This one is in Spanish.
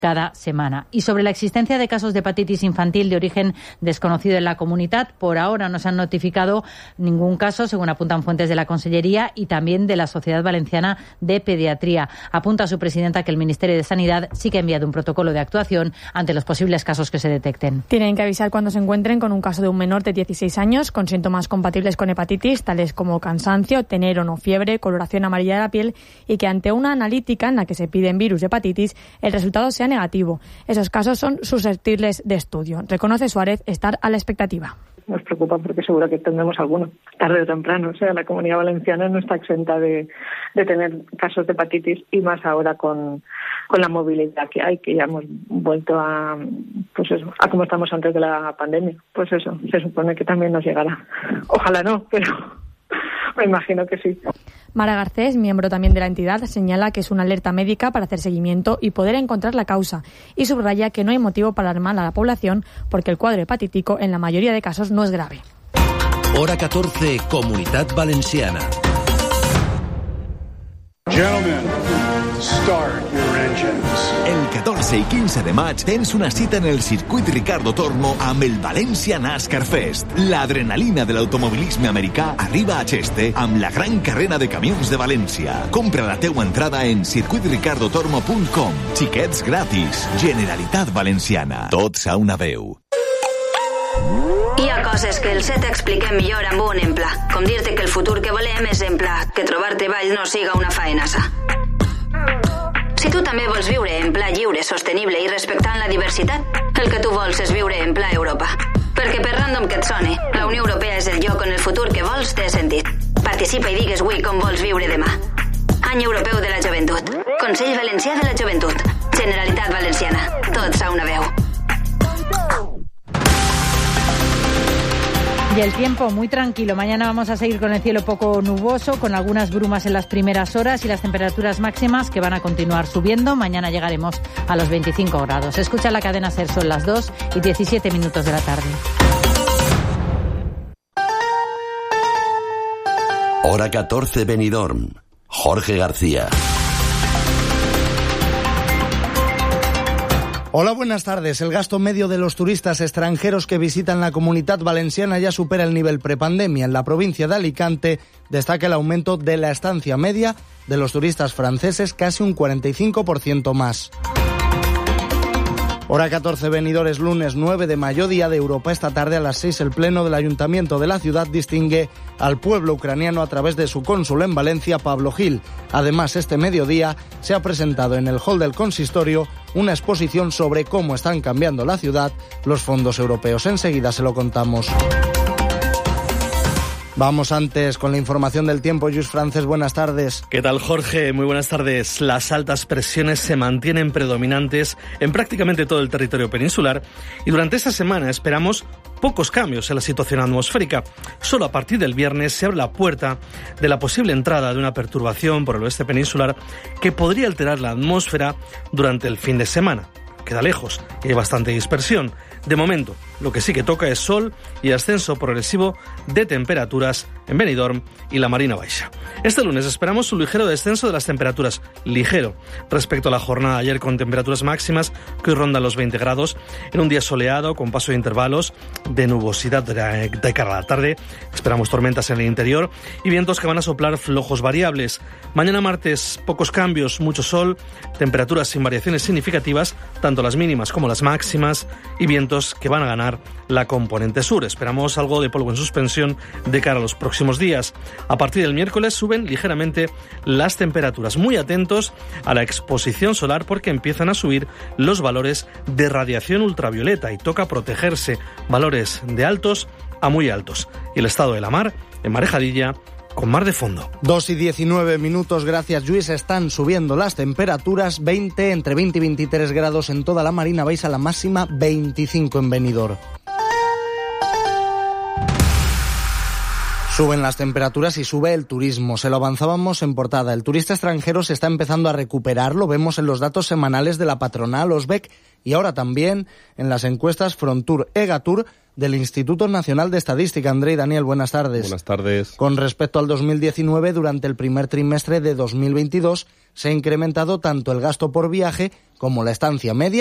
cada semana. Y sobre la existencia de casos de hepatitis infantil de origen desconocido en la comunidad, por ahora no se han notificado ningún caso, según apuntan fuentes de la Consellería y también de la Sociedad Valenciana de Pediatría. Apunta su presidenta que el Ministerio de Sanidad sí que ha enviado un protocolo de actuación ante los posibles casos que se detecten. Tienen que avisar cuando se encuentren con un caso de un menor de 16 años con síntomas compatibles con hepatitis, tales como cansancio, tener o no fiebre, coloración amarilla de la piel, y que ante una analítica en la que se piden virus de hepatitis, el resultado sea negativo. Esos casos son susceptibles de estudio. Reconoce Suárez estar a la expectativa. Nos preocupa porque seguro que tendremos alguno, tarde o temprano. O sea, la Comunidad Valenciana no está exenta de tener casos de hepatitis, y más ahora con la movilidad que hay, que ya hemos vuelto a como estamos antes de la pandemia. Pues eso, se supone que también nos llegará. Ojalá no, pero me imagino que sí. Mara Garcés, miembro también de la entidad, señala que es una alerta médica para hacer seguimiento y poder encontrar la causa, y subraya que no hay motivo para alarmar a la población porque el cuadro hepatítico en la mayoría de casos no es grave. Hora 14, Comunitat Valenciana. Gentlemen, start your engines. El 14 i 15 de maig tens una cita en el circuit Ricardo Tormo amb el València NASCAR Fest. L'adrenalina de l'automobilisme americà arriba a Cheste amb la gran carrera de camions de València. Compra la teua entrada en circuitricardotormo.com. Xiquets gratis. Generalitat Valenciana. Tots a una veu. Hi ha coses que el set expliquem millor amb un emplà. Com dir-te que el futur que volem és emplà, que trobar treball no siga una faenassa. Si tu també vols viure en pla lliure, sostenible i respectant la diversitat, el que tu vols és viure en pla Europa. Perquè per random que et soni, la Unió Europea és el lloc on el futur que vols té sentit. Participa i digues avui com vols viure demà. Any Europeu de la Joventut. Consell Valencià de la Joventut. Generalitat Valenciana. Tots a una veu. Y el tiempo muy tranquilo. Mañana vamos a seguir con el cielo poco nuboso, con algunas brumas en las primeras horas y las temperaturas máximas que van a continuar subiendo. Mañana llegaremos a los 25 grados. Escucha la cadena SER, son las 2:17 de la tarde. Hora 14, Benidorm. Jorge García. Hola, buenas tardes. El gasto medio de los turistas extranjeros que visitan la Comunitat Valenciana ya supera el nivel prepandemia. En la provincia de Alicante destaca el aumento de la estancia media de los turistas franceses, casi un 45% más. Hora 14, Benidorm, es lunes 9 de mayo, día de Europa. Esta tarde a las 6 el Pleno del Ayuntamiento de la ciudad distingue al pueblo ucraniano a través de su cónsul en Valencia, Pablo Gil. Además, este mediodía se ha presentado en el hall del consistorio una exposición sobre cómo están cambiando la ciudad los fondos europeos. Enseguida se lo contamos. Vamos antes con la información del tiempo. Lluís Francés, buenas tardes. ¿Qué tal, Jorge? Muy buenas tardes. Las altas presiones se mantienen predominantes en prácticamente todo el territorio peninsular y durante esta semana esperamos pocos cambios en la situación atmosférica. Solo a partir del viernes se abre la puerta de la posible entrada de una perturbación por el oeste peninsular que podría alterar la atmósfera durante el fin de semana. Queda lejos y hay bastante dispersión. De momento, lo que sí que toca es sol y ascenso progresivo de temperaturas en Benidorm y la Marina Baixa. Este lunes esperamos un ligero descenso de las temperaturas, ligero, respecto a la jornada de ayer, con temperaturas máximas que hoy rondan los 20 grados, en un día soleado con paso de intervalos de nubosidad de cara a la tarde. Esperamos tormentas en el interior y vientos que van a soplar flojos variables. Mañana martes, pocos cambios, mucho sol, temperaturas sin variaciones significativas, tanto las mínimas como las máximas, y vientos que van a ganar la componente sur. Esperamos algo de polvo en suspensión de cara a los próximos días. A partir del miércoles suben ligeramente las temperaturas. Muy atentos a la exposición solar porque empiezan a subir los valores de radiación ultravioleta y toca protegerse. Valores de altos a muy altos. Y el estado de la mar, en marejadilla, con mar de fondo. 2:19, gracias Lluís. Están subiendo las temperaturas, entre 20 y 23 grados en toda la Marina Baixa, la máxima 25 en Benidorm. Suben las temperaturas y sube el turismo. Se lo avanzábamos en portada. El turista extranjero se está empezando a recuperar, lo vemos en los datos semanales de la patronal Osbec, y ahora también en las encuestas Frontur-Egatur del Instituto Nacional de Estadística. André y Daniel, buenas tardes. Buenas tardes. Con respecto al 2019, durante el primer trimestre de 2022 se ha incrementado tanto el gasto por viaje como la estancia media